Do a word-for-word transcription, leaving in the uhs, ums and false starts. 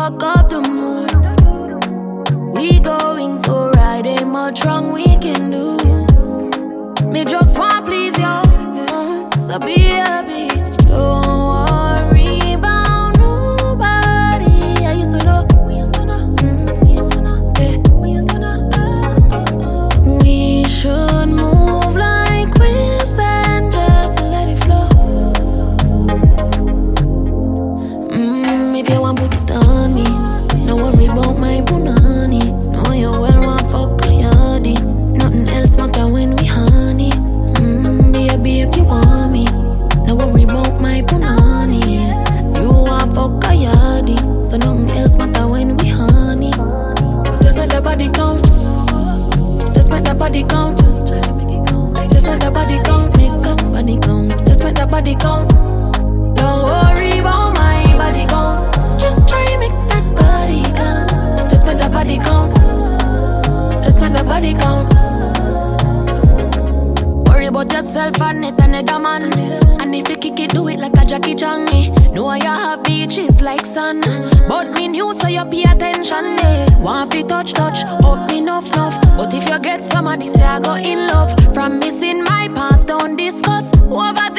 fuck up the mood. We going so right, ain't much wrong we can do. Me just want please you, uh, so be happy. Don't worry about nobody. I used to know, we used to know, mm, we used to know, yeah, we used to know. Oh, oh, oh. We should move like waves and just let it flow. Mm, if you want put it on me, no worry about my punani. No, you well want fuck a yardie. Nothing else matter when we honey. Mm, baby, if you want me, no worry about my punani. You want fuck a yardie, so nothing else matter when we honey. Just let the body count. Just make the body count. Just try to make it count. Just make the body count. Make up body count. Just make the body count. Don't worry about my body count. Just try to make that body count. Just make the body count. Just make the body count. Worry about yourself and it another man. And if you kick it, do it like a Jackie Chan. eh. Know you have beaches like sun, but me new so you pay attention. eh. Want fi touch touch, up me enough enough. But if you get somebody say I go in love, from missing my past, don't discuss. Over